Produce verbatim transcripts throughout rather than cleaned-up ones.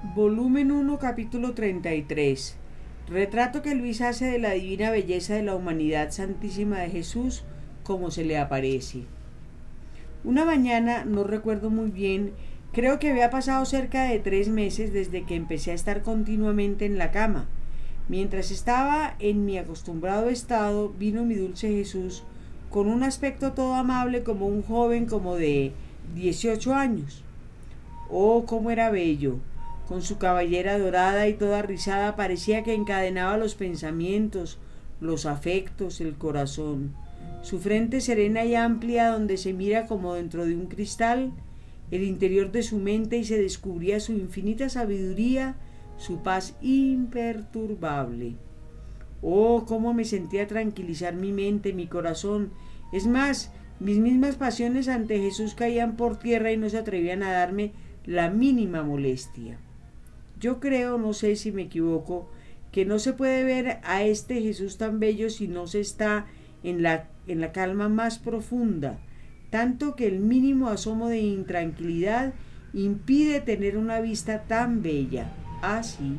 Volumen uno, capítulo treinta y tres. Retrato que Luis hace de la divina belleza de la humanidad santísima de Jesús como se le aparece. Una mañana, no recuerdo muy bien, creo que había pasado cerca de tres meses desde que empecé a estar continuamente en la cama. Mientras estaba en mi acostumbrado estado, vino mi dulce Jesús con un aspecto todo amable como un joven como de dieciocho años. Oh, cómo era bello. Con su cabellera dorada y toda rizada parecía que encadenaba los pensamientos, los afectos, el corazón. Su frente serena y amplia donde se mira como dentro de un cristal, el interior de su mente y se descubría su infinita sabiduría, su paz imperturbable. Oh, cómo me sentía tranquilizar mi mente, mi corazón. Es más, mis mismas pasiones ante Jesús caían por tierra y no se atrevían a darme la mínima molestia. Yo creo, no sé si me equivoco, que no se puede ver a este Jesús tan bello si no se está en la, en la calma más profunda, tanto que el mínimo asomo de intranquilidad impide tener una vista tan bella. Así,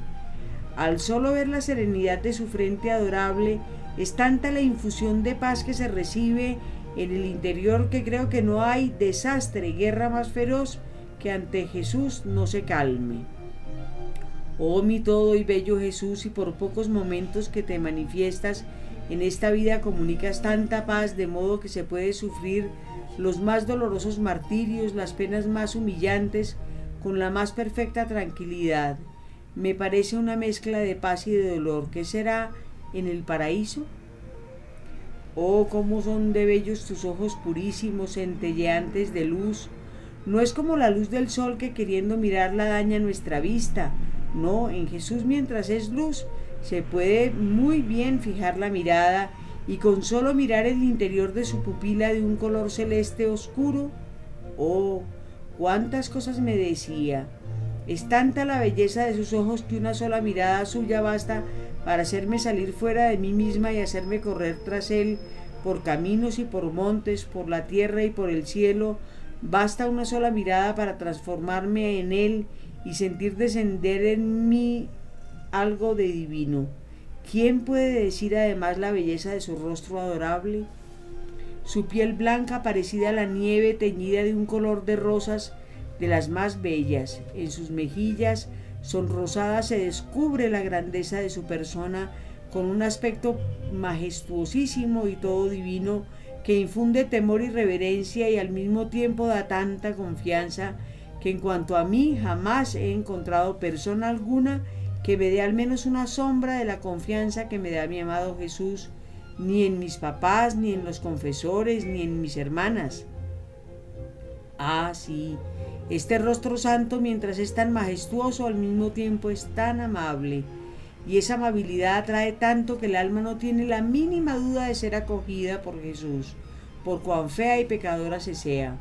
al solo ver la serenidad de su frente adorable, es tanta la infusión de paz que se recibe en el interior que creo que no hay desastre, guerra más feroz que ante Jesús no se calme. Oh mi todo y bello Jesús, y por pocos momentos que te manifiestas en esta vida comunicas tanta paz, de modo que se puede sufrir los más dolorosos martirios, las penas más humillantes, con la más perfecta tranquilidad. Me parece una mezcla de paz y de dolor. ¿Qué será en el paraíso? Oh, cómo son de bellos tus ojos purísimos, centelleantes de luz. No es como la luz del sol que queriendo mirarla daña nuestra vista. No, en Jesús mientras es luz se puede muy bien fijar la mirada y con solo mirar el interior de su pupila de un color celeste oscuro. Oh, cuántas cosas me decía. Es tanta la belleza de sus ojos que una sola mirada suya basta para hacerme salir fuera de mí misma y hacerme correr tras él por caminos y por montes, por la tierra y por el cielo. Basta una sola mirada para transformarme en él y sentir descender en mí algo de divino. ¿Quién puede decir además la belleza de su rostro adorable? Su piel blanca parecida a la nieve, teñida de un color de rosas de las más bellas. En sus mejillas sonrosadas se descubre la grandeza de su persona con un aspecto majestuosísimo y todo divino que infunde temor y reverencia y al mismo tiempo da tanta confianza que en cuanto a mí jamás he encontrado persona alguna que me dé al menos una sombra de la confianza que me da mi amado Jesús, ni en mis papás, ni en los confesores, ni en mis hermanas. Ah, sí, este rostro santo, mientras es tan majestuoso, al mismo tiempo es tan amable, y esa amabilidad atrae tanto que el alma no tiene la mínima duda de ser acogida por Jesús, por cuán fea y pecadora se sea.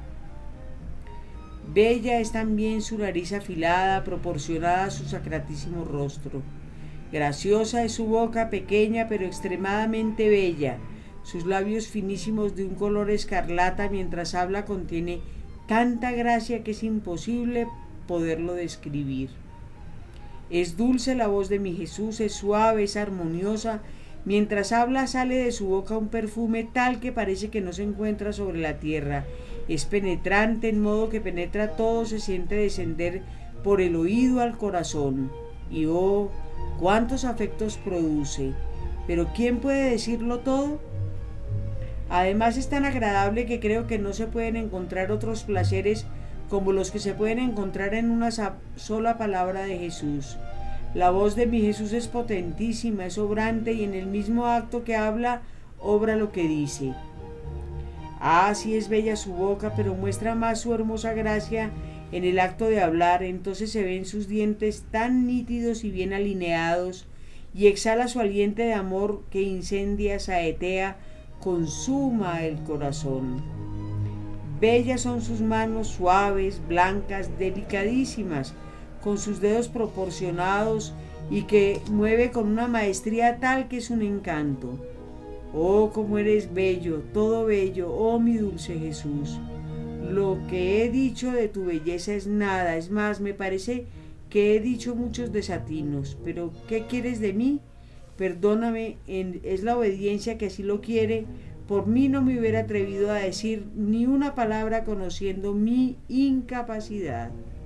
Bella es también su nariz afilada, proporcionada a su sacratísimo rostro. Graciosa es su boca, pequeña pero extremadamente bella. Sus labios finísimos de un color escarlata mientras habla contiene tanta gracia que es imposible poderlo describir. Es dulce la voz de mi Jesús, es suave, es armoniosa. Mientras habla sale de su boca un perfume tal que parece que no se encuentra sobre la tierra. Es penetrante en modo que penetra todo, se siente descender por el oído al corazón. Y oh, cuántos afectos produce. Pero ¿quién puede decirlo todo? Además es tan agradable que creo que no se pueden encontrar otros placeres como los que se pueden encontrar en una sola palabra de Jesús. La voz de mi Jesús es potentísima, es obrante y en el mismo acto que habla, obra lo que dice. Ah, sí es bella su boca, pero muestra más su hermosa gracia en el acto de hablar. Entonces se ven sus dientes tan nítidos y bien alineados y exhala su aliento de amor que incendia, saetea, consuma el corazón. Bellas son sus manos, suaves, blancas, delicadísimas, con sus dedos proporcionados y que mueve con una maestría tal que es un encanto. Oh, cómo eres bello, todo bello, oh mi dulce Jesús. Lo que he dicho de tu belleza es nada, es más, me parece que he dicho muchos desatinos, pero ¿qué quieres de mí? Perdóname, en, es la obediencia que así lo quiere. Por mí no me hubiera atrevido a decir ni una palabra conociendo mi incapacidad.